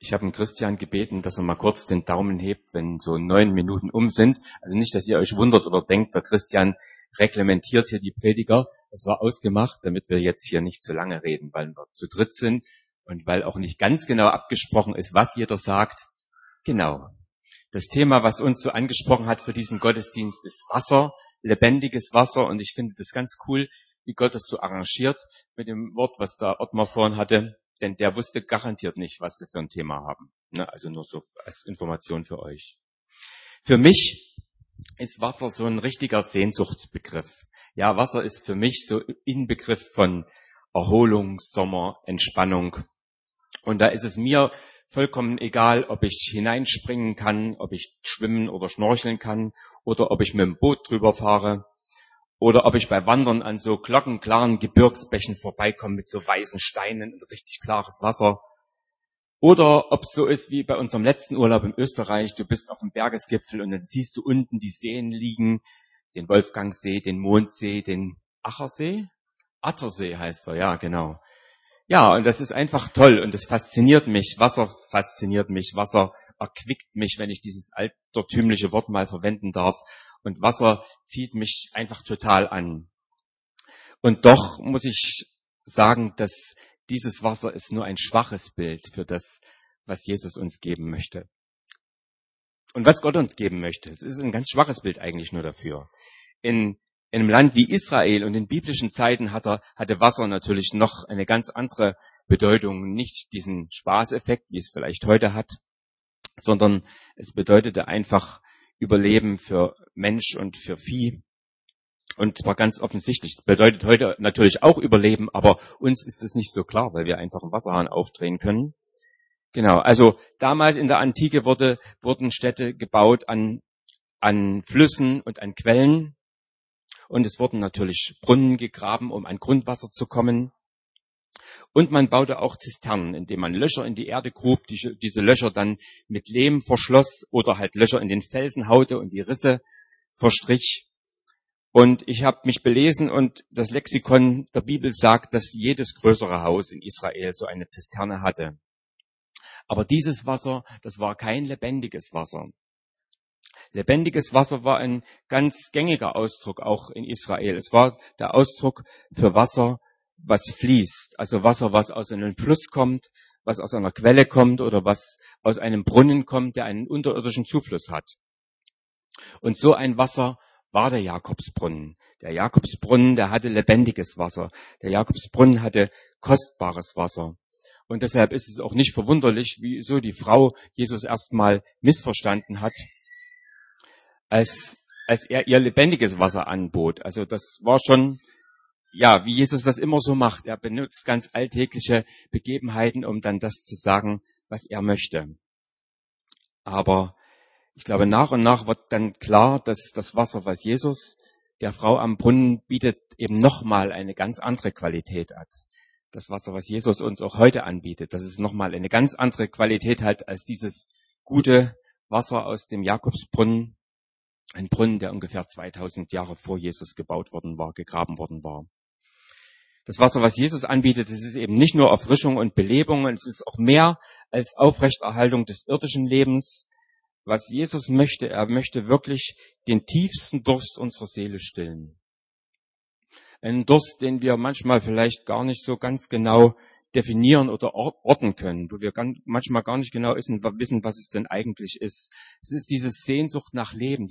Ich habe den Christian gebeten, dass er mal kurz den Daumen hebt, wenn so 9 Minuten um sind. Also nicht, dass ihr euch wundert oder denkt, der Christian reglementiert hier die Prediger. Das war ausgemacht, damit wir jetzt hier nicht zu lange reden, weil wir zu dritt sind und weil auch nicht ganz genau abgesprochen ist, was jeder sagt. Genau. Das Thema, was uns so angesprochen hat für diesen Gottesdienst, ist Wasser, lebendiges Wasser. Und ich finde das ganz cool, wie Gott das so arrangiert mit dem Wort, was der Ottmar vorhin hatte. Denn der wusste garantiert nicht, was wir für ein Thema haben. Also nur so als Information für euch. Für mich ist Wasser so ein richtiger Sehnsuchtsbegriff. Ja, Wasser ist für mich so Inbegriff von Erholung, Sommer, Entspannung. Und da ist es mir vollkommen egal, ob ich hineinspringen kann, ob ich schwimmen oder schnorcheln kann oder ob ich mit dem Boot drüber fahre. Oder ob ich bei Wandern an so glockenklaren Gebirgsbächen vorbeikomme mit so weißen Steinen und richtig klares Wasser. Oder ob es so ist wie bei unserem letzten Urlaub in Österreich. Du bist auf dem Bergesgipfel und dann siehst du unten die Seen liegen. Den Wolfgangsee, den Mondsee, den Achersee? Attersee heißt er, ja genau. Ja, und das ist einfach toll und das fasziniert mich. Wasser fasziniert mich. Wasser erquickt mich, wenn ich dieses altertümliche Wort mal verwenden darf. Und Wasser zieht mich einfach total an. Und doch muss ich sagen, dass dieses Wasser ist nur ein schwaches Bild für das, was Jesus uns geben möchte. Und was Gott uns geben möchte. Es ist ein ganz schwaches Bild eigentlich nur dafür. In einem Land wie Israel und in biblischen Zeiten hatte Wasser natürlich noch eine ganz andere Bedeutung. Nicht diesen Spaßeffekt, wie es vielleicht heute hat, sondern es bedeutete einfach Überleben für Mensch und für Vieh. Und zwar ganz offensichtlich. Es bedeutet heute natürlich auch Überleben, aber uns ist es nicht so klar, weil wir einfach einen Wasserhahn aufdrehen können. Genau, also damals in der Antike wurden Städte gebaut an Flüssen und an Quellen. Und es wurden natürlich Brunnen gegraben, um an Grundwasser zu kommen. Und man baute auch Zisternen, indem man Löcher in die Erde grub, diese Löcher dann mit Lehm verschloss oder halt Löcher in den Felsen haute und die Risse verstrich. Und ich habe mich belesen und das Lexikon der Bibel sagt, dass jedes größere Haus in Israel so eine Zisterne hatte. Aber dieses Wasser, das war kein lebendiges Wasser. Lebendiges Wasser war ein ganz gängiger Ausdruck auch in Israel. Es war der Ausdruck für Wasser, was fließt. Also Wasser, was aus einem Fluss kommt, was aus einer Quelle kommt oder was aus einem Brunnen kommt, der einen unterirdischen Zufluss hat. Und so ein Wasser war der Jakobsbrunnen. Der Jakobsbrunnen, der hatte lebendiges Wasser. Der Jakobsbrunnen hatte kostbares Wasser. Und deshalb ist es auch nicht verwunderlich, wieso die Frau Jesus erstmal missverstanden hat, als er ihr lebendiges Wasser anbot. Also das war schon, ja, wie Jesus das immer so macht. Er benutzt ganz alltägliche Begebenheiten, um dann das zu sagen, was er möchte. Aber ich glaube, nach und nach wird dann klar, dass das Wasser, was Jesus der Frau am Brunnen bietet, eben nochmal eine ganz andere Qualität hat. Das Wasser, was Jesus uns auch heute anbietet, dass es nochmal eine ganz andere Qualität hat als dieses gute Wasser aus dem Jakobsbrunnen. Ein Brunnen, der ungefähr 2000 Jahre vor Jesus gegraben worden war. Das Wasser, was Jesus anbietet, das ist eben nicht nur Erfrischung und Belebung, es ist auch mehr als Aufrechterhaltung des irdischen Lebens. Was Jesus möchte, er möchte wirklich den tiefsten Durst unserer Seele stillen. Einen Durst, den wir manchmal vielleicht gar nicht so ganz genau definieren oder orten können, wo wir manchmal gar nicht genau wissen, was es denn eigentlich ist. Es ist diese Sehnsucht nach Leben,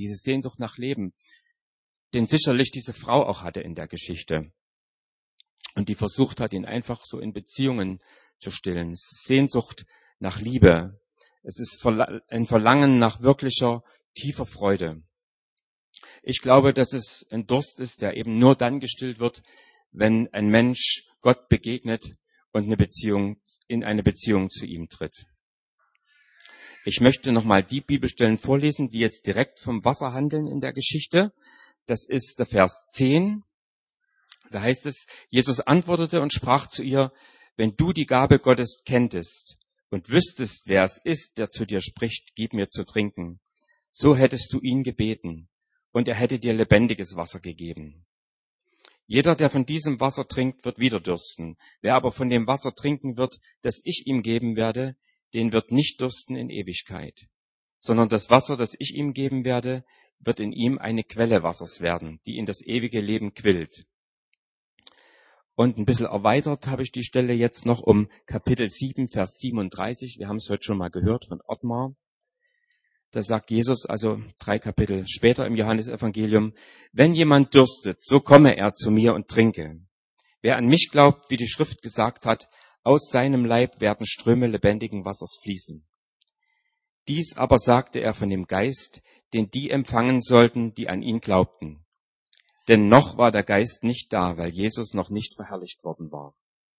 den sicherlich diese Frau auch hatte in der Geschichte. Und die versucht hat, ihn einfach so in Beziehungen zu stillen. Es ist Sehnsucht nach Liebe. Es ist ein Verlangen nach wirklicher, tiefer Freude. Ich glaube, dass es ein Durst ist, der eben nur dann gestillt wird, wenn ein Mensch Gott begegnet und in eine Beziehung zu ihm tritt. Ich möchte nochmal die Bibelstellen vorlesen, die jetzt direkt vom Wasser handeln in der Geschichte. Das ist der Vers 10. Da heißt es, Jesus antwortete und sprach zu ihr, wenn du die Gabe Gottes kenntest und wüsstest, wer es ist, der zu dir spricht, gib mir zu trinken, so hättest du ihn gebeten und er hätte dir lebendiges Wasser gegeben. Jeder, der von diesem Wasser trinkt, wird wieder dürsten. Wer aber von dem Wasser trinken wird, das ich ihm geben werde, den wird nicht dürsten in Ewigkeit, sondern das Wasser, das ich ihm geben werde, wird in ihm eine Quelle Wassers werden, die in das ewige Leben quillt. Und ein bisschen erweitert habe ich die Stelle jetzt noch um Kapitel 7, Vers 37. Wir haben es heute schon mal gehört von Ottmar. Da sagt Jesus, also 3 Kapitel später im Johannesevangelium, wenn jemand dürstet, so komme er zu mir und trinke. Wer an mich glaubt, wie die Schrift gesagt hat, aus seinem Leib werden Ströme lebendigen Wassers fließen. Dies aber sagte er von dem Geist, den die empfangen sollten, die an ihn glaubten. Denn noch war der Geist nicht da, weil Jesus noch nicht verherrlicht worden war.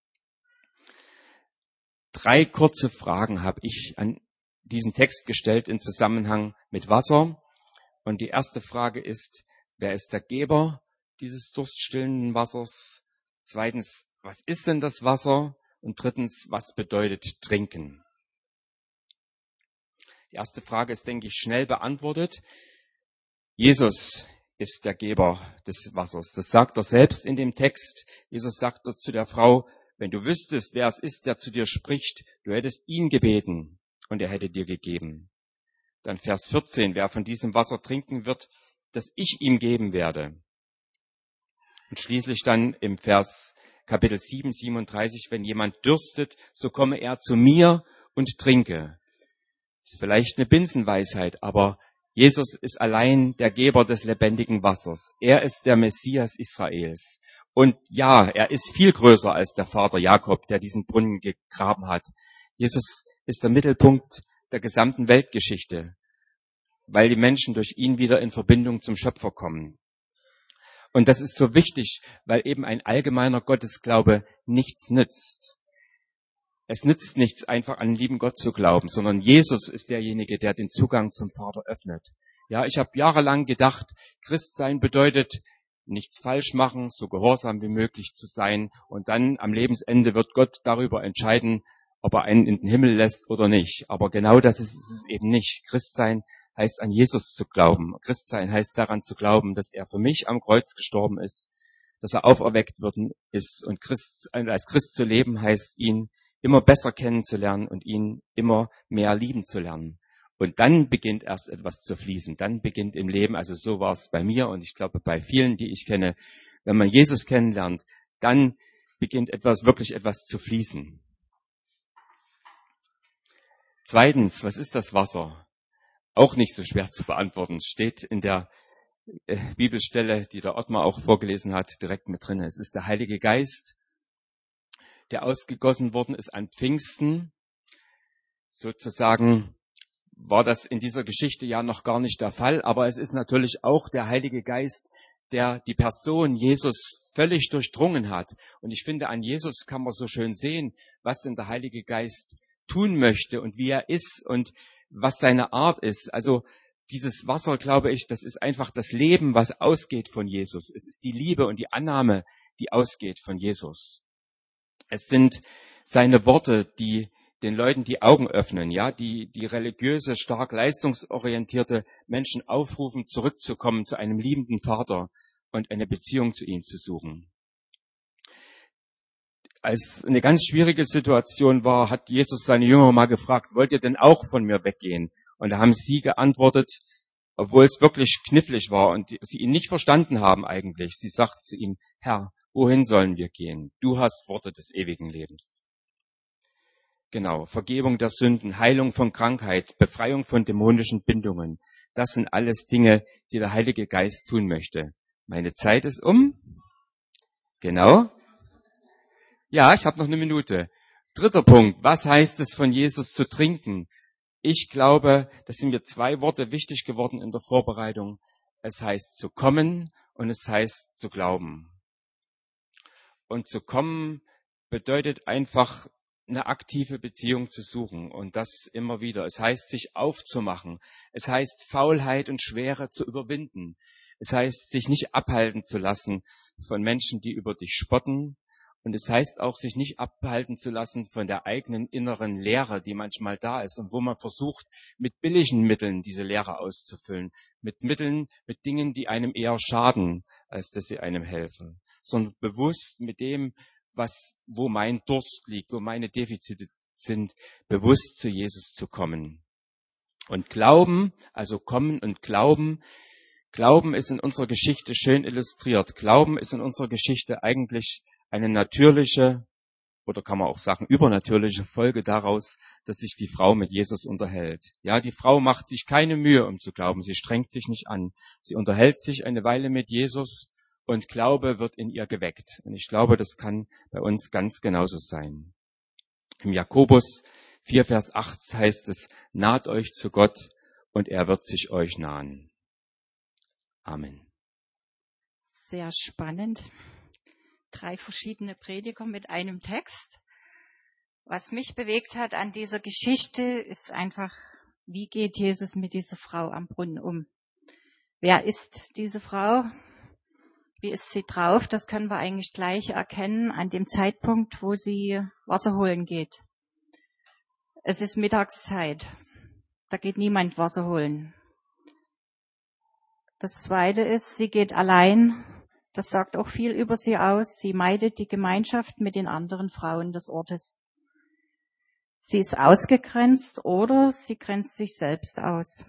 3 kurze Fragen habe ich an diesen Text gestellt im Zusammenhang mit Wasser. Und die erste Frage ist, wer ist der Geber dieses durststillenden Wassers? Zweitens, was ist denn das Wasser? Und drittens, was bedeutet trinken? Die erste Frage ist, denke ich, schnell beantwortet. Jesus ist der Geber des Wassers. Das sagt er selbst in dem Text. Jesus sagt dort zu der Frau, wenn du wüsstest, wer es ist, der zu dir spricht, du hättest ihn gebeten und er hätte dir gegeben. Dann Vers 14, wer von diesem Wasser trinken wird, das ich ihm geben werde. Und schließlich dann im Vers Kapitel 7, 37, wenn jemand dürstet, so komme er zu mir und trinke. Das ist vielleicht eine Binsenweisheit, aber Jesus ist allein der Geber des lebendigen Wassers. Er ist der Messias Israels. Und ja, er ist viel größer als der Vater Jakob, der diesen Brunnen gegraben hat. Jesus ist der Mittelpunkt der gesamten Weltgeschichte, weil die Menschen durch ihn wieder in Verbindung zum Schöpfer kommen. Und das ist so wichtig, weil eben ein allgemeiner Gottesglaube nichts nützt. Es nützt nichts, einfach an den lieben Gott zu glauben, sondern Jesus ist derjenige, der den Zugang zum Vater öffnet. Ja, ich habe jahrelang gedacht, Christsein bedeutet nichts falsch machen, so gehorsam wie möglich zu sein und dann am Lebensende wird Gott darüber entscheiden, ob er einen in den Himmel lässt oder nicht. Aber genau das ist es eben nicht. Christsein heißt an Jesus zu glauben. Christsein heißt daran zu glauben, dass er für mich am Kreuz gestorben ist, dass er auferweckt worden ist und als Christ zu leben heißt, ihn immer besser kennenzulernen und ihn immer mehr lieben zu lernen. Und dann beginnt erst etwas zu fließen. Dann beginnt im Leben, also so war es bei mir und ich glaube bei vielen, die ich kenne, wenn man Jesus kennenlernt, dann beginnt wirklich etwas zu fließen. Zweitens, was ist das Wasser? Auch nicht so schwer zu beantworten. Steht in der Bibelstelle, die der Ottmar auch vorgelesen hat, direkt mit drin. Es ist der Heilige Geist, der ausgegossen worden ist an Pfingsten. Sozusagen war das in dieser Geschichte ja noch gar nicht der Fall, aber es ist natürlich auch der Heilige Geist, der die Person Jesus völlig durchdrungen hat. Und ich finde, an Jesus kann man so schön sehen, was denn der Heilige Geist tun möchte und wie er ist und was seine Art ist. Also dieses Wasser, glaube ich, das ist einfach das Leben, was ausgeht von Jesus. Es ist die Liebe und die Annahme, die ausgeht von Jesus. Es sind seine Worte, die den Leuten die Augen öffnen, ja, die religiöse, stark leistungsorientierte Menschen aufrufen, zurückzukommen zu einem liebenden Vater und eine Beziehung zu ihm zu suchen. Als eine ganz schwierige Situation war, hat Jesus seine Jünger mal gefragt, wollt ihr denn auch von mir weggehen? Und da haben sie geantwortet, obwohl es wirklich knifflig war und sie ihn nicht verstanden haben eigentlich. Sie sagt zu ihm, Herr, wohin sollen wir gehen? Du hast Worte des ewigen Lebens. Genau, Vergebung der Sünden, Heilung von Krankheit, Befreiung von dämonischen Bindungen. Das sind alles Dinge, die der Heilige Geist tun möchte. Meine Zeit ist um. Genau. Ja, ich habe noch eine Minute. 3. Punkt. Was heißt es, von Jesus zu trinken? Ich glaube, das sind mir 2 Worte wichtig geworden in der Vorbereitung. Es heißt zu kommen und es heißt zu glauben. Und zu kommen bedeutet einfach eine aktive Beziehung zu suchen und das immer wieder. Es heißt, sich aufzumachen. Es heißt, Faulheit und Schwere zu überwinden. Es heißt, sich nicht abhalten zu lassen von Menschen, die über dich spotten. Und es heißt auch, sich nicht abhalten zu lassen von der eigenen inneren Leere, die manchmal da ist und wo man versucht, mit billigen Mitteln diese Leere auszufüllen. Mit Mitteln, mit Dingen, die einem eher schaden, als dass sie einem helfen. Sondern bewusst mit dem, wo mein Durst liegt, wo meine Defizite sind, bewusst zu Jesus zu kommen. Und Glauben, also kommen und Glauben ist in unserer Geschichte schön illustriert. Glauben ist in unserer Geschichte eigentlich eine natürliche, oder kann man auch sagen, übernatürliche Folge daraus, dass sich die Frau mit Jesus unterhält. Ja, die Frau macht sich keine Mühe, um zu glauben. Sie strengt sich nicht an. Sie unterhält sich eine Weile mit Jesus und Glaube wird in ihr geweckt. Und ich glaube, das kann bei uns ganz genauso sein. Im Jakobus 4, Vers 8 heißt es, naht euch zu Gott und er wird sich euch nahen. Amen. Sehr spannend. 3 verschiedene Prediger mit einem Text. Was mich bewegt hat an dieser Geschichte, ist einfach, wie geht Jesus mit dieser Frau am Brunnen um? Wer ist diese Frau? Wie ist sie drauf? Das können wir eigentlich gleich erkennen an dem Zeitpunkt, wo sie Wasser holen geht. Es ist Mittagszeit. Da geht niemand Wasser holen. Das Zweite ist, sie geht allein. Das sagt auch viel über sie aus. Sie meidet die Gemeinschaft mit den anderen Frauen des Ortes. Sie ist ausgegrenzt oder sie grenzt sich selbst aus.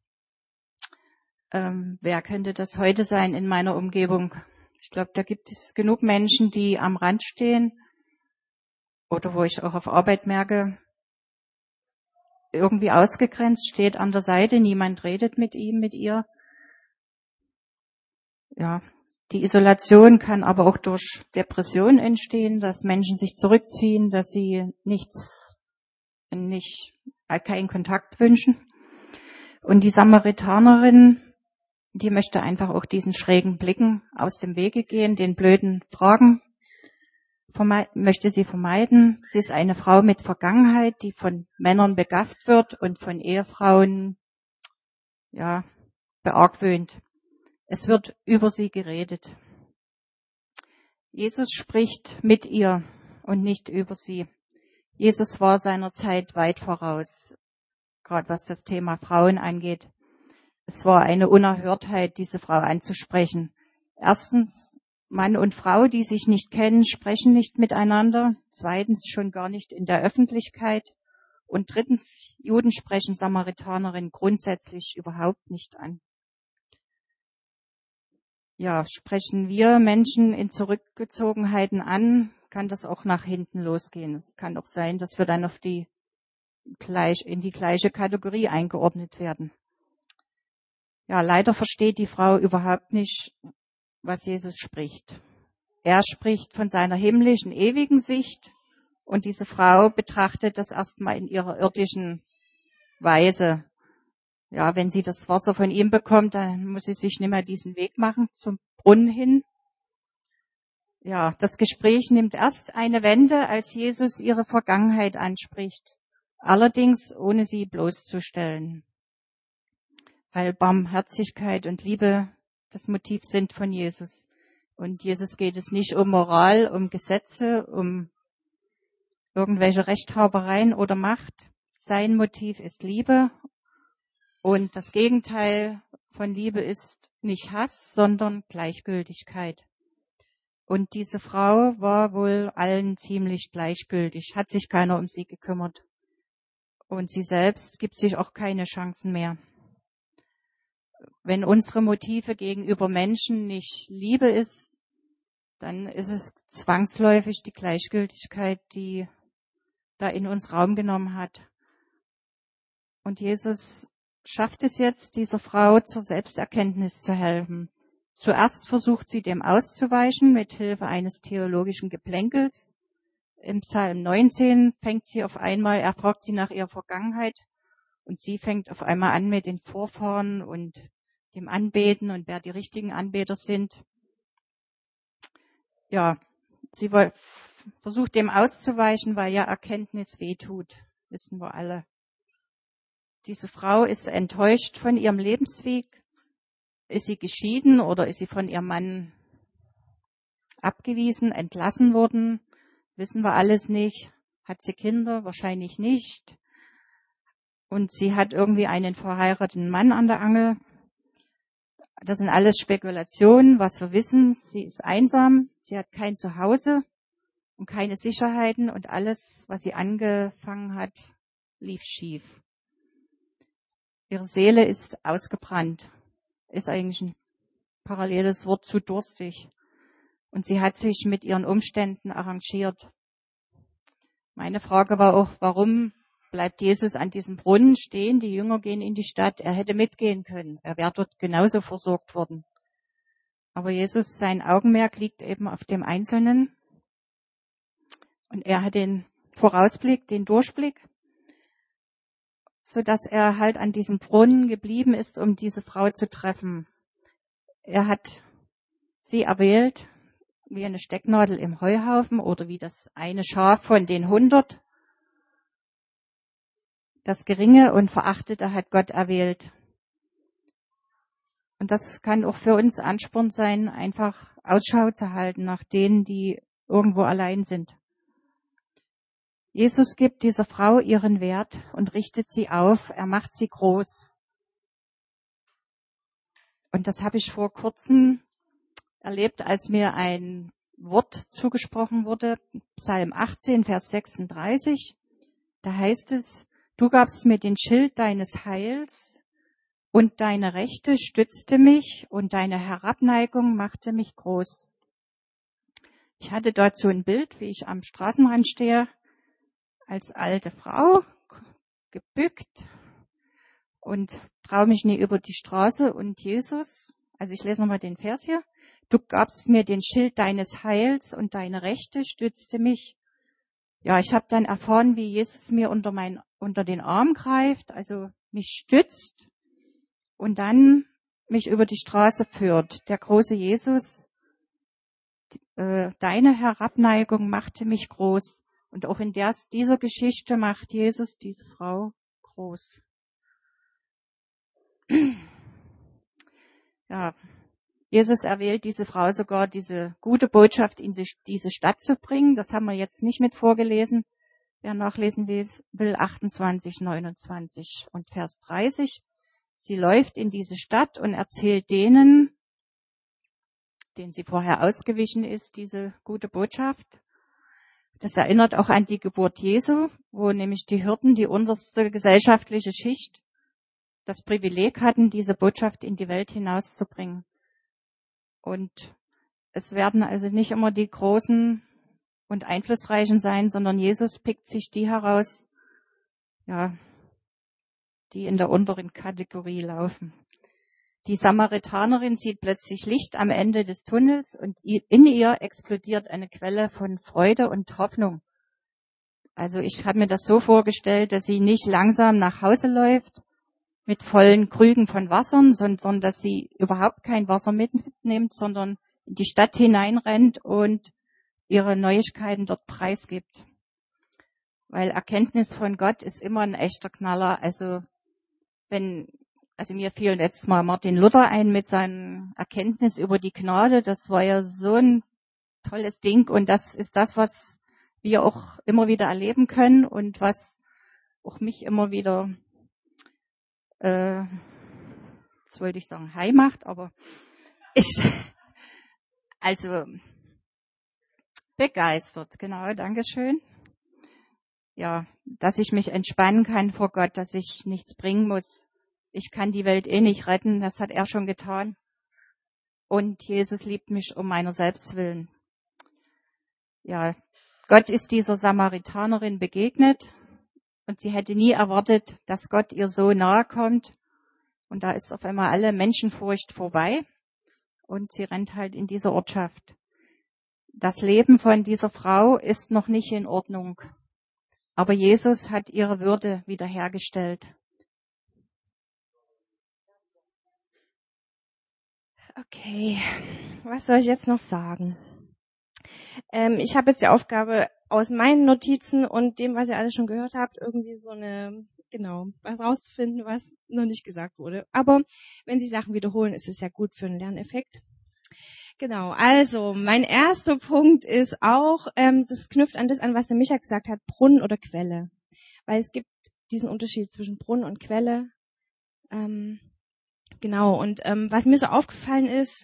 Wer könnte das heute sein in meiner Umgebung? Ich glaube, da gibt es genug Menschen, die am Rand stehen oder wo ich auch auf Arbeit merke, irgendwie ausgegrenzt, steht an der Seite, niemand redet mit ihm, mit ihr. Ja, die Isolation kann aber auch durch Depression entstehen, dass Menschen sich zurückziehen, dass sie keinen Kontakt wünschen. Und die Samaritanerin, die möchte einfach auch diesen schrägen Blicken aus dem Wege gehen, den blöden Fragen möchte sie vermeiden. Sie ist eine Frau mit Vergangenheit, die von Männern begafft wird und von Ehefrauen, beargwöhnt. Es wird über sie geredet. Jesus spricht mit ihr und nicht über sie. Jesus war seiner Zeit weit voraus, gerade was das Thema Frauen angeht. Es war eine Unerhörtheit, diese Frau anzusprechen. Erstens, Mann und Frau, die sich nicht kennen, sprechen nicht miteinander. Zweitens, schon gar nicht in der Öffentlichkeit. Und drittens, Juden sprechen Samaritanerinnen grundsätzlich überhaupt nicht an. Ja, sprechen wir Menschen in Zurückgezogenheiten an, kann das auch nach hinten losgehen. Es kann auch sein, dass wir dann in die gleiche Kategorie eingeordnet werden. Ja, leider versteht die Frau überhaupt nicht, was Jesus spricht. Er spricht von seiner himmlischen, ewigen Sicht und diese Frau betrachtet das erstmal in ihrer irdischen Weise. Ja, wenn sie das Wasser von ihm bekommt, dann muss sie sich nicht mehr diesen Weg machen zum Brunnen hin. Ja, das Gespräch nimmt erst eine Wende, als Jesus ihre Vergangenheit anspricht. Allerdings ohne sie bloßzustellen. Weil Barmherzigkeit und Liebe das Motiv sind von Jesus. Und Jesus geht es nicht um Moral, um Gesetze, um irgendwelche Rechthabereien oder Macht. Sein Motiv ist Liebe. Und das Gegenteil von Liebe ist nicht Hass, sondern Gleichgültigkeit. Und diese Frau war wohl allen ziemlich gleichgültig, hat sich keiner um sie gekümmert. Und sie selbst gibt sich auch keine Chancen mehr. Wenn unsere Motive gegenüber Menschen nicht Liebe ist, dann ist es zwangsläufig die Gleichgültigkeit, die da in uns Raum genommen hat. Und Jesus schafft es jetzt, dieser Frau zur Selbsterkenntnis zu helfen. Zuerst versucht sie, dem auszuweichen, mit Hilfe eines theologischen Geplänkels. Im Psalm 19 er fragt sie nach ihrer Vergangenheit und sie fängt auf einmal an mit den Vorfahren und dem Anbeten und wer die richtigen Anbeter sind. Ja, sie versucht dem auszuweichen, weil ja Erkenntnis wehtut, wissen wir alle. Diese Frau ist enttäuscht von ihrem Lebensweg. Ist sie geschieden oder ist sie von ihrem Mann abgewiesen, entlassen worden? Wissen wir alles nicht. Hat sie Kinder? Wahrscheinlich nicht. Und sie hat irgendwie einen verheirateten Mann an der Angel. Das sind alles Spekulationen. Was wir wissen, sie ist einsam, sie hat kein Zuhause. und keine Sicherheiten und alles, was sie angefangen hat, lief schief. Ihre Seele ist ausgebrannt, ist eigentlich ein paralleles Wort zu durstig. Und sie hat sich mit ihren Umständen arrangiert. Meine Frage war auch, warum bleibt Jesus an diesem Brunnen stehen? Die Jünger gehen in die Stadt. Er hätte mitgehen können. Er wäre dort genauso versorgt worden. Aber Jesus, sein Augenmerk liegt eben auf dem Einzelnen. Und er hat den Vorausblick, den Durchblick, sodass er halt an diesem Brunnen geblieben ist, um diese Frau zu treffen. Er hat sie erwählt, wie eine Stecknadel im Heuhaufen oder wie das eine Schaf von den 100. Das Geringe und Verachtete hat Gott erwählt. Und das kann auch für uns Ansporn sein, einfach Ausschau zu halten nach denen, die irgendwo allein sind. Jesus gibt dieser Frau ihren Wert und richtet sie auf. Er macht sie groß. Und das habe ich vor kurzem erlebt, als mir ein Wort zugesprochen wurde, Psalm 18, Vers 36. Da heißt es, du gabst mir den Schild deines Heils und deine Rechte stützte mich und deine Herabneigung machte mich groß. Ich hatte dazu ein Bild, wie ich am Straßenrand stehe, als alte Frau, gebückt und traue mich nie über die Straße und Jesus, also ich lese nochmal den Vers hier, du gabst mir den Schild deines Heils und deine Rechte stützte mich. Ja, ich habe dann erfahren, wie Jesus mir unter den Arm greift, also mich stützt und dann mich über die Straße führt. Der große Jesus, deine Herabneigung machte mich groß. Und auch in dieser Geschichte macht Jesus diese Frau groß. Ja, Jesus erwählt diese Frau sogar, diese gute Botschaft in diese Stadt zu bringen. Das haben wir jetzt nicht mit vorgelesen. Wer nachlesen will, 28, 29 und Vers 30. Sie läuft in diese Stadt und erzählt denen, denen sie vorher ausgewichen ist, diese gute Botschaft. Das erinnert auch an die Geburt Jesu, wo nämlich die Hirten, die unterste gesellschaftliche Schicht, das Privileg hatten, diese Botschaft in die Welt hinauszubringen. Und es werden also nicht immer die Großen und Einflussreichen sein, sondern Jesus pickt sich die heraus, ja, die in der unteren Kategorie laufen. Die Samaritanerin sieht plötzlich Licht am Ende des Tunnels und in ihr explodiert eine Quelle von Freude und Hoffnung. Also ich habe mir das so vorgestellt, dass sie nicht langsam nach Hause läuft mit vollen Krügen von Wassern, sondern dass sie überhaupt kein Wasser mitnimmt, sondern in die Stadt hineinrennt und ihre Neuigkeiten dort preisgibt. Weil Erkenntnis von Gott ist immer ein echter Knaller. Also mir fiel letztes Mal Martin Luther ein mit seiner Erkenntnis über die Gnade. Das war ja so ein tolles Ding und das ist das, was wir auch immer wieder erleben können und was auch mich immer wieder, jetzt wollte ich sagen, high macht, aber also begeistert, genau, Dankeschön. Ja, dass ich mich entspannen kann vor Gott, dass ich nichts bringen muss. Ich kann die Welt eh nicht retten, das hat er schon getan. Und Jesus liebt mich um meiner selbst willen. Ja, Gott ist dieser Samaritanerin begegnet und sie hätte nie erwartet, dass Gott ihr so nahe kommt. Und da ist auf einmal alle Menschenfurcht vorbei und sie rennt halt in diese Ortschaft. Das Leben von dieser Frau ist noch nicht in Ordnung, aber Jesus hat ihre Würde wiederhergestellt. Okay, was soll ich jetzt noch sagen? Ich habe jetzt die Aufgabe, aus meinen Notizen und dem, was ihr alles schon gehört habt, irgendwie was rauszufinden, was noch nicht gesagt wurde. Aber wenn sich Sachen wiederholen, ist es ja gut für einen Lerneffekt. Genau, also mein erster Punkt ist auch, das knüpft an das an, was der Micha gesagt hat, Brunnen oder Quelle. Weil es gibt diesen Unterschied zwischen Brunnen und Quelle. Genau, und was mir so aufgefallen ist,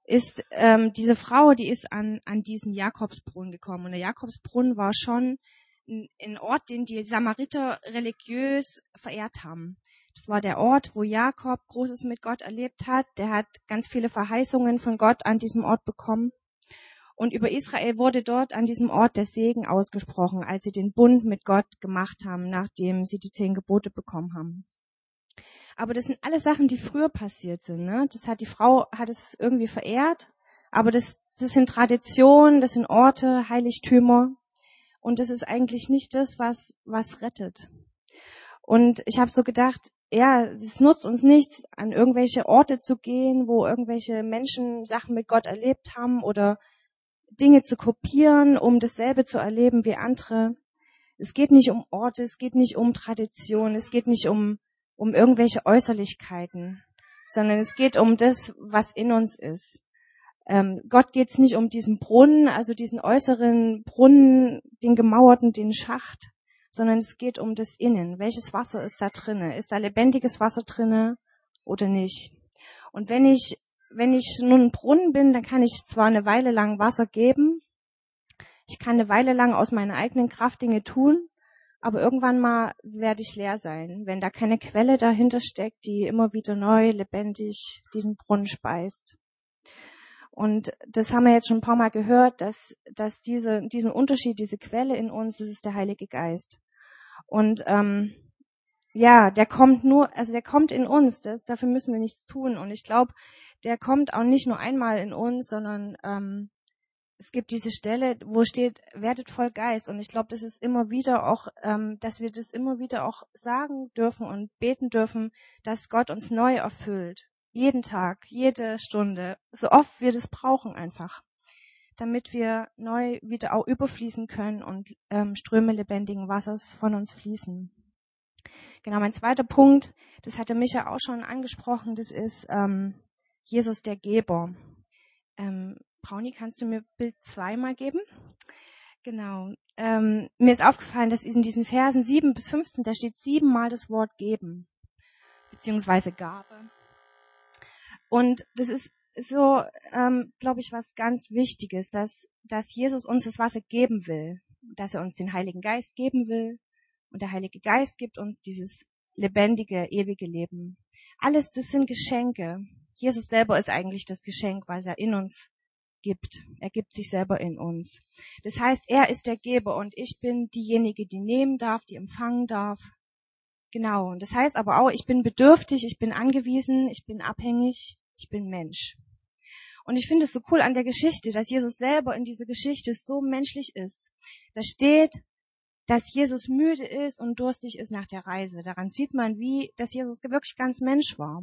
ist diese Frau, die ist an diesen Jakobsbrunnen gekommen. Und der Jakobsbrunnen war schon ein Ort, den die Samariter religiös verehrt haben. Das war der Ort, wo Jakob Großes mit Gott erlebt hat. Der hat ganz viele Verheißungen von Gott an diesem Ort bekommen. Und über Israel wurde dort an diesem Ort der Segen ausgesprochen, als sie den Bund mit Gott gemacht haben, nachdem sie die 10 Gebote bekommen haben. Aber das sind alles Sachen, die früher passiert sind. Ne? Die Frau hat es irgendwie verehrt, aber das sind Traditionen, das sind Orte, Heiligtümer. Und das ist eigentlich nicht das, was rettet. Und ich habe so gedacht, ja, es nutzt uns nichts, an irgendwelche Orte zu gehen, wo irgendwelche Menschen Sachen mit Gott erlebt haben oder Dinge zu kopieren, um dasselbe zu erleben wie andere. Es geht nicht um Orte, es geht nicht um Tradition, es geht nicht um irgendwelche Äußerlichkeiten, sondern es geht um das, was in uns ist. Gott geht es nicht um diesen Brunnen, also diesen äußeren Brunnen, den gemauerten, den Schacht, sondern es geht um das Innen. Welches Wasser ist da drinne? Ist da lebendiges Wasser drinne oder nicht? Und wenn ich nun ein Brunnen bin, dann kann ich zwar eine Weile lang Wasser geben, ich kann eine Weile lang aus meiner eigenen Kraft Dinge tun, aber irgendwann mal werde ich leer sein, wenn da keine Quelle dahinter steckt, die immer wieder neu, lebendig diesen Brunnen speist. Und das haben wir jetzt schon ein paar Mal gehört, dass diesen Unterschied, diese Quelle in uns, das ist der Heilige Geist. Und der kommt in uns, dafür müssen wir nichts tun. Und ich glaube, der kommt auch nicht nur einmal in uns, sondern es gibt diese Stelle, wo steht, werdet voll Geist. Und ich glaube, das ist immer wieder auch, dass wir das immer wieder auch sagen dürfen und beten dürfen, dass Gott uns neu erfüllt. Jeden Tag, jede Stunde, so oft wir das brauchen einfach, damit wir neu wieder auch überfließen können und Ströme lebendigen Wassers von uns fließen. Genau, mein zweiter Punkt, das hatte Micha auch schon angesprochen, das ist Jesus der Geber. Brauni, kannst du mir Bild 2 mal geben? Genau. Mir ist aufgefallen, dass in diesen Versen 7 bis 15, da steht 7-mal das Wort geben, beziehungsweise Gabe. Und das ist so, glaube ich, was ganz Wichtiges, dass Jesus uns das Wasser geben will, dass er uns den Heiligen Geist geben will. Und der Heilige Geist gibt uns dieses lebendige, ewige Leben. Alles, das sind Geschenke. Jesus selber ist eigentlich das Geschenk, weil er in uns gibt. Er gibt sich selber in uns. Das heißt, er ist der Geber und ich bin diejenige, die nehmen darf, die empfangen darf. Genau. Und das heißt aber auch, ich bin bedürftig, ich bin angewiesen, ich bin abhängig, ich bin Mensch. Und ich finde es so cool an der Geschichte, dass Jesus selber in dieser Geschichte so menschlich ist. Da steht, dass Jesus müde ist und durstig ist nach der Reise. Daran sieht man, dass Jesus wirklich ganz Mensch war.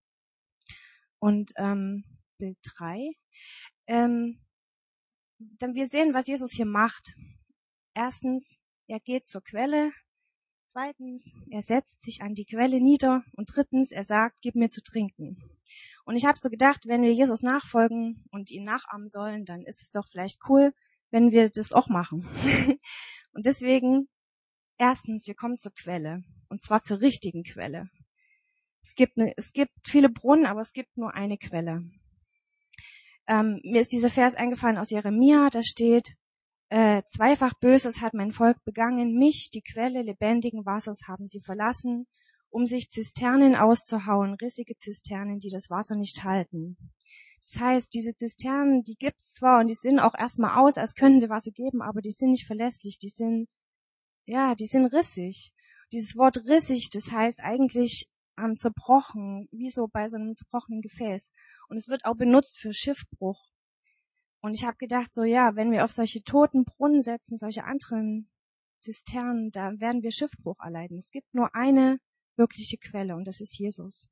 Und Bild 3. Dann wir sehen, was Jesus hier macht. Erstens, er geht zur Quelle. Zweitens, er setzt sich an die Quelle nieder. Und drittens, er sagt, gib mir zu trinken. Und ich habe so gedacht, wenn wir Jesus nachfolgen und ihn nachahmen sollen, dann ist es doch vielleicht cool, wenn wir das auch machen. Und deswegen, erstens, wir kommen zur Quelle. Und zwar zur richtigen Quelle. Es gibt viele Brunnen, aber es gibt nur eine Quelle. Mir ist dieser Vers eingefallen aus Jeremia, da steht, zweifach Böses hat mein Volk begangen, mich, die Quelle lebendigen Wassers, haben sie verlassen, um sich Zisternen auszuhauen, rissige Zisternen, die das Wasser nicht halten. Das heißt, diese Zisternen, die gibt's zwar und die sehen auch erstmal aus, als könnten sie Wasser geben, aber die sind nicht verlässlich, die sind rissig. Dieses Wort rissig, das heißt eigentlich zerbrochen, wie so bei so einem zerbrochenen Gefäß. Und es wird auch benutzt für Schiffbruch. Und ich habe gedacht, so ja, wenn wir auf solche toten Brunnen setzen, solche anderen Zisternen, da werden wir Schiffbruch erleiden. Es gibt nur eine wirkliche Quelle und das ist Jesus.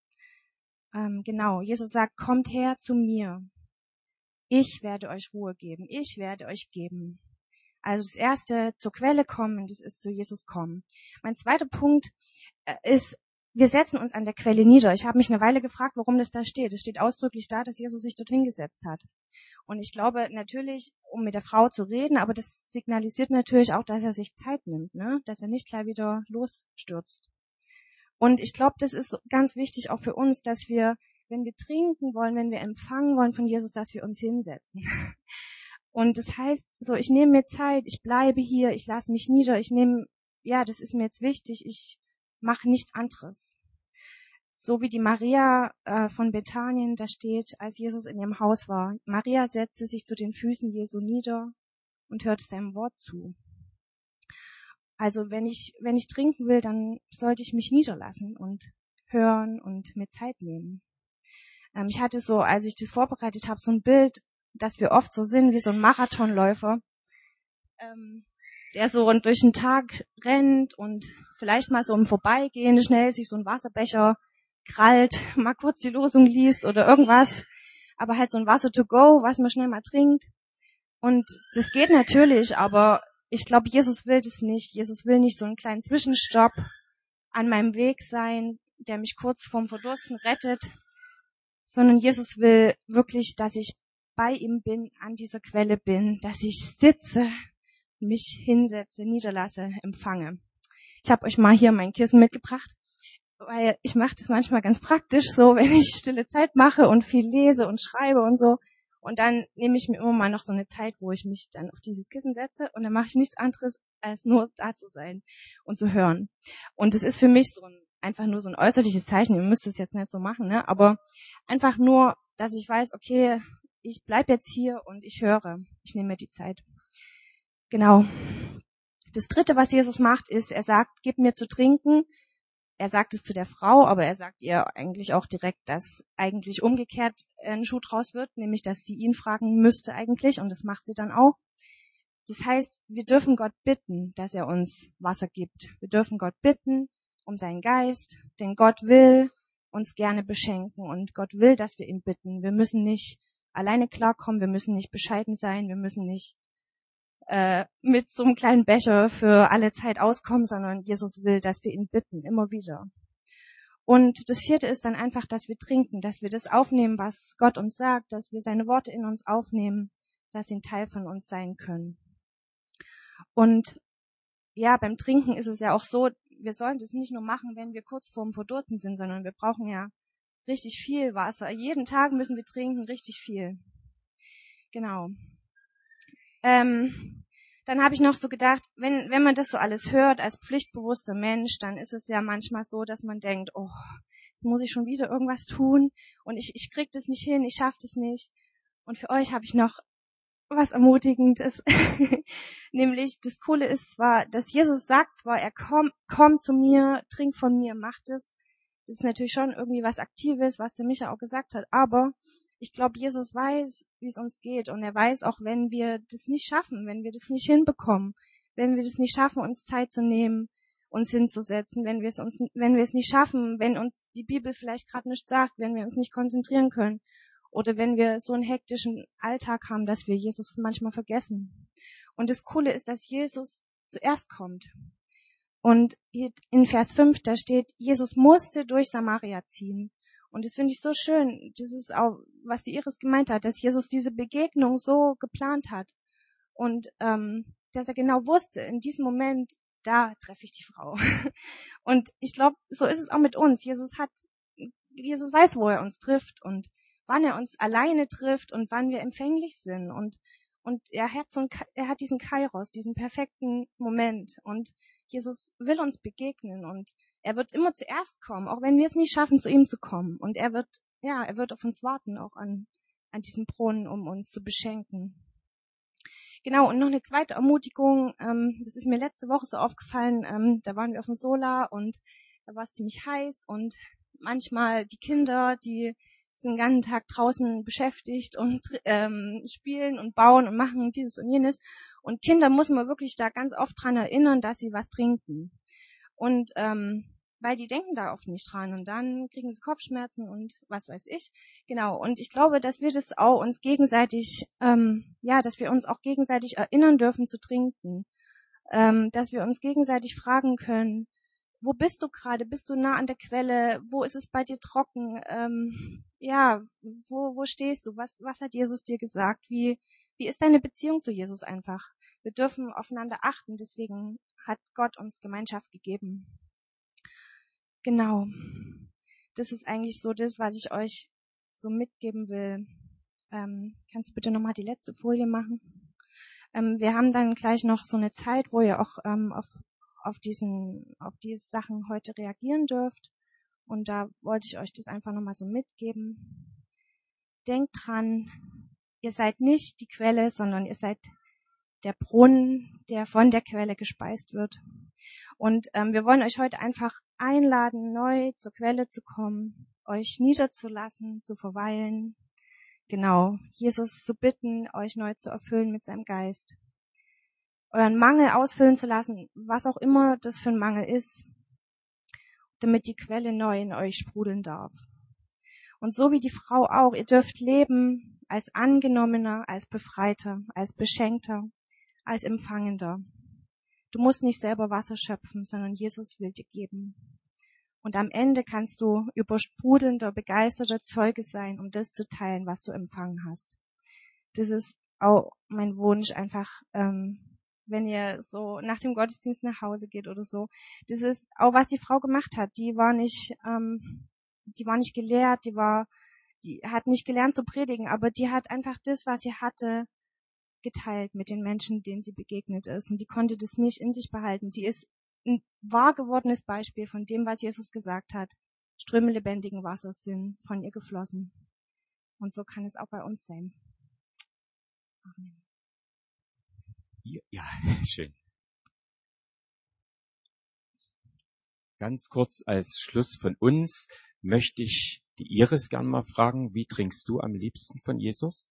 Genau, Jesus sagt, kommt her zu mir. Ich werde euch Ruhe geben. Ich werde euch geben. Also das erste, zur Quelle kommen, das ist zu Jesus kommen. Mein zweiter Punkt ist, wir setzen uns an der Quelle nieder. Ich habe mich eine Weile gefragt, warum das da steht. Es steht ausdrücklich da, dass Jesus sich dorthin gesetzt hat. Und ich glaube natürlich, um mit der Frau zu reden, aber das signalisiert natürlich auch, dass er sich Zeit nimmt, ne? Dass er nicht gleich wieder losstürzt. Und ich glaube, das ist ganz wichtig auch für uns, dass wir wenn wir trinken wollen, wenn wir empfangen wollen von Jesus, dass wir uns hinsetzen. Und das heißt, so, ich nehme mir Zeit, ich bleibe hier, ich lasse mich nieder, das ist mir jetzt wichtig, ich mache nichts anderes. So wie die Maria von Bethanien da steht, als Jesus in ihrem Haus war. Maria setzte sich zu den Füßen Jesu nieder und hörte seinem Wort zu. Also wenn ich trinken will, dann sollte ich mich niederlassen und hören und mir Zeit nehmen. Ich hatte so, als ich das vorbereitet habe, so ein Bild, dass wir oft so sind wie so ein Marathonläufer, der so durch den Tag rennt und vielleicht mal so im Vorbeigehen schnell sich so einen Wasserbecher krallt, mal kurz die Losung liest oder irgendwas, aber halt so ein Wasser to go, was man schnell mal trinkt. Und das geht natürlich, aber ich glaube, Jesus will das nicht. Jesus will nicht so einen kleinen Zwischenstopp an meinem Weg sein, der mich kurz vorm Verdursten rettet, sondern Jesus will wirklich, dass ich bei ihm bin, an dieser Quelle bin, dass ich sitze, mich hinsetze, niederlasse, empfange. Ich habe euch mal hier mein Kissen mitgebracht, weil ich mache das manchmal ganz praktisch so, wenn ich stille Zeit mache und viel lese und schreibe und so. Und dann nehme ich mir immer mal noch so eine Zeit, wo ich mich dann auf dieses Kissen setze und dann mache ich nichts anderes, als nur da zu sein und zu hören. Und es ist für mich einfach nur so ein äußerliches Zeichen. Ihr müsst es jetzt nicht so machen, ne? Aber einfach nur, dass ich weiß, okay, ich bleib jetzt hier und ich höre. Ich nehme mir die Zeit. Genau. Das Dritte, was Jesus macht, ist, er sagt, gib mir zu trinken. Er sagt es zu der Frau, aber er sagt ihr eigentlich auch direkt, dass eigentlich umgekehrt ein Schuh draus wird, nämlich, dass sie ihn fragen müsste eigentlich, und das macht sie dann auch. Das heißt, wir dürfen Gott bitten, dass er uns Wasser gibt. Wir dürfen Gott bitten um seinen Geist, denn Gott will uns gerne beschenken und Gott will, dass wir ihn bitten. Wir müssen nicht alleine klarkommen, wir müssen nicht bescheiden sein, wir müssen nicht mit so einem kleinen Becher für alle Zeit auskommen, sondern Jesus will, dass wir ihn bitten, immer wieder. Und das Vierte ist dann einfach, dass wir trinken, dass wir das aufnehmen, was Gott uns sagt, dass wir seine Worte in uns aufnehmen, dass sie ein Teil von uns sein können. Und ja, beim Trinken ist es ja auch so, wir sollen das nicht nur machen, wenn wir kurz vorm Verdursten sind, sondern wir brauchen ja richtig viel Wasser. Jeden Tag müssen wir trinken, richtig viel. Genau. Dann habe ich noch so gedacht, wenn man das so alles hört als pflichtbewusster Mensch, dann ist es ja manchmal so, dass man denkt, oh, jetzt muss ich schon wieder irgendwas tun und ich krieg das nicht hin, ich schaffe das nicht. Und für euch habe ich noch was Ermutigendes. Nämlich, das Coole ist zwar, dass Jesus sagt zwar, er komm zu mir, trink von mir, macht es. Das ist natürlich schon irgendwie was Aktives, was der Micha auch gesagt hat, aber ich glaube, Jesus weiß, wie es uns geht und er weiß auch, wenn wir das nicht schaffen, wenn wir das nicht hinbekommen, wenn wir das nicht schaffen, uns Zeit zu nehmen, uns hinzusetzen, wenn wir es nicht schaffen, wenn uns die Bibel vielleicht gerade nicht sagt, wenn wir uns nicht konzentrieren können oder wenn wir so einen hektischen Alltag haben, dass wir Jesus manchmal vergessen. Und das Coole ist, dass Jesus zuerst kommt. Und in Vers 5, da steht, Jesus musste durch Samaria ziehen. Und das finde ich so schön. Das ist auch, was die Iris gemeint hat, dass Jesus diese Begegnung so geplant hat. Und dass er genau wusste, in diesem Moment, da treffe ich die Frau. Und ich glaube, so ist es auch mit uns. Jesus weiß, wo er uns trifft und wann er uns alleine trifft und wann wir empfänglich sind. Und er hat diesen Kairos, diesen perfekten Moment. Und Jesus will uns begegnen und er wird immer zuerst kommen, auch wenn wir es nicht schaffen, zu ihm zu kommen. Und er wird auf uns warten, auch an diesem Brunnen, um uns zu beschenken. Genau, und noch eine zweite Ermutigung, das ist mir letzte Woche so aufgefallen, da waren wir auf dem Solar und da war es ziemlich heiß und manchmal die Kinder, die sind den ganzen Tag draußen beschäftigt und spielen und bauen und machen dieses und jenes. Und Kinder muss man wirklich da ganz oft dran erinnern, dass sie was trinken. Und weil die denken da oft nicht dran und dann kriegen sie Kopfschmerzen und was weiß ich. Genau, und ich glaube, dass wir das auch uns gegenseitig, dass wir uns auch gegenseitig erinnern dürfen zu trinken. Dass wir uns gegenseitig fragen können, wo bist du gerade? Bist du nah an der Quelle? Wo ist es bei dir trocken? Wo stehst du? Was hat Jesus dir gesagt? Wie ist deine Beziehung zu Jesus einfach? Wir dürfen aufeinander achten, deswegen hat Gott uns Gemeinschaft gegeben. Genau. Das ist eigentlich so das, was ich euch so mitgeben will. Kannst du bitte nochmal die letzte Folie machen? Wir haben dann gleich noch so eine Zeit, wo ihr auch auf diese Sachen heute reagieren dürft. Und da wollte ich euch das einfach nochmal so mitgeben. Denkt dran, ihr seid nicht die Quelle, sondern ihr seid der Brunnen, der von der Quelle gespeist wird. Und wir wollen euch heute einfach einladen, neu zur Quelle zu kommen, euch niederzulassen, zu verweilen. Genau, Jesus zu bitten, euch neu zu erfüllen mit seinem Geist. Euren Mangel ausfüllen zu lassen, was auch immer das für ein Mangel ist, damit die Quelle neu in euch sprudeln darf. Und so wie die Frau auch, ihr dürft leben als Angenommener, als Befreiter, als Beschenkter, als Empfangender. Du musst nicht selber Wasser schöpfen, sondern Jesus will dir geben. Und am Ende kannst du übersprudelnder, begeisterter Zeuge sein, um das zu teilen, was du empfangen hast. Das ist auch mein Wunsch, einfach, wenn ihr so nach dem Gottesdienst nach Hause geht oder so. Das ist auch, was die Frau gemacht hat. Die war nicht gelehrt, die hat nicht gelernt zu predigen, aber die hat einfach das, was sie hatte, geteilt mit den Menschen, denen sie begegnet ist. Und die konnte das nicht in sich behalten. Die ist ein wahr gewordenes Beispiel von dem, was Jesus gesagt hat. Ströme lebendigen Wassers sind von ihr geflossen. Und so kann es auch bei uns sein. Amen. Ja, schön. Ganz kurz als Schluss von uns möchte ich die Iris gern mal fragen, wie trinkst du am liebsten von Jesus?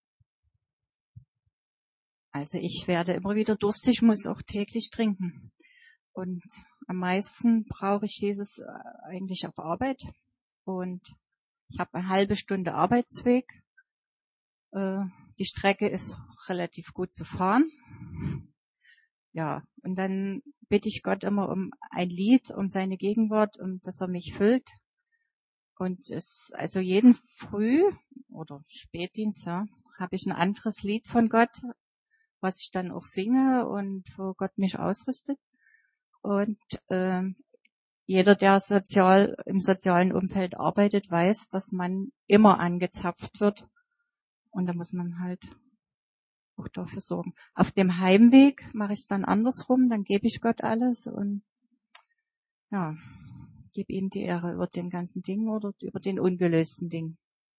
Also ich werde immer wieder durstig, muss auch täglich trinken. Und am meisten brauche ich Jesus eigentlich auf Arbeit. Und ich habe eine halbe Stunde Arbeitsweg. Die Strecke ist relativ gut zu fahren. Ja, und dann bitte ich Gott immer um ein Lied, um seine Gegenwart, um dass er mich füllt. Und also jeden Früh oder Spätdienst, ja, habe ich ein anderes Lied von Gott, was ich dann auch singe und wo Gott mich ausrüstet. Und jeder, der im sozialen Umfeld arbeitet, weiß, dass man immer angezapft wird. Und da muss man halt auch dafür sorgen. Auf dem Heimweg mache ich es dann andersrum, dann gebe ich Gott alles und ja, gebe ihm die Ehre über den ganzen Ding oder über den ungelösten Ding.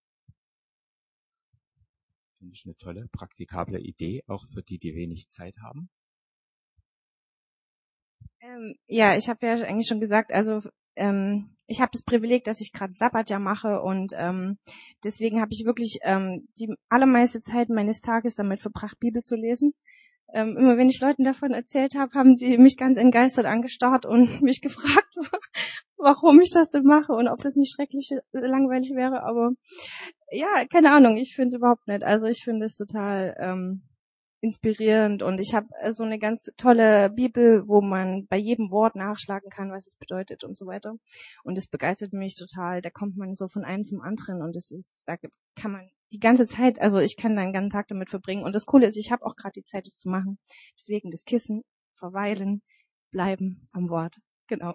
Finde ich eine tolle, praktikable Idee, auch für die, die wenig Zeit haben. Ja, ich habe ja eigentlich schon gesagt, also ich habe das Privileg, dass ich gerade Sabbatjahr mache und deswegen habe ich wirklich die allermeiste Zeit meines Tages damit verbracht, Bibel zu lesen. Immer wenn ich Leuten davon erzählt habe, haben die mich ganz entgeistert angestarrt und mich gefragt, warum ich das denn mache und ob das nicht schrecklich langweilig wäre. Aber ja, keine Ahnung, ich finde es überhaupt nicht. Also ich finde es total inspirierend und ich habe so eine ganz tolle Bibel, wo man bei jedem Wort nachschlagen kann, was es bedeutet und so weiter. Und es begeistert mich total. Da kommt man so von einem zum anderen und da kann man die ganze Zeit, also ich kann da einen ganzen Tag damit verbringen. Und das Coole ist, ich habe auch gerade die Zeit, das zu machen. Deswegen das Kissen, verweilen, bleiben am Wort. Genau.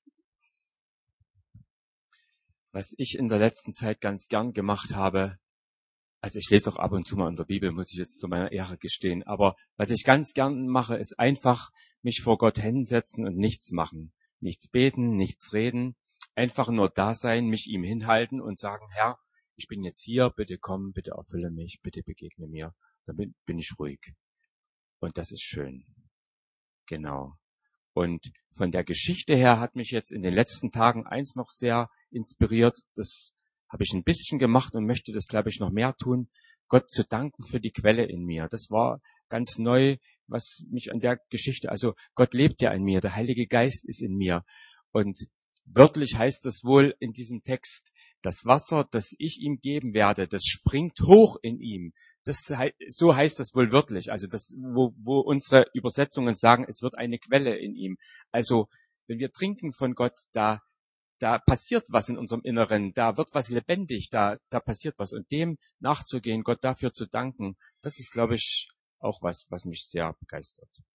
Was ich in der letzten Zeit ganz gern gemacht habe, also ich lese auch ab und zu mal in der Bibel, muss ich jetzt zu meiner Ehre gestehen, aber was ich ganz gern mache, ist einfach mich vor Gott hinsetzen und nichts machen. Nichts beten, nichts reden, einfach nur da sein, mich ihm hinhalten und sagen, Herr, ich bin jetzt hier, bitte komm, bitte erfülle mich, bitte begegne mir. Dann bin ich ruhig. Und das ist schön. Genau. Und von der Geschichte her hat mich jetzt in den letzten Tagen eins noch sehr inspiriert. Das habe ich ein bisschen gemacht und möchte das, glaube ich, noch mehr tun. Gott zu danken für die Quelle in mir. Das war ganz neu, was mich an der Geschichte, also Gott lebt ja in mir, der Heilige Geist ist in mir. Und wörtlich heißt das wohl in diesem Text, das Wasser, das ich ihm geben werde, das springt hoch in ihm. So heißt das wohl wörtlich. Also das, wo unsere Übersetzungen sagen, es wird eine Quelle in ihm. Also wenn wir trinken von Gott, da passiert was in unserem Inneren, da wird was lebendig, da passiert was. Und dem nachzugehen, Gott dafür zu danken, das ist, glaube ich, auch was mich sehr begeistert.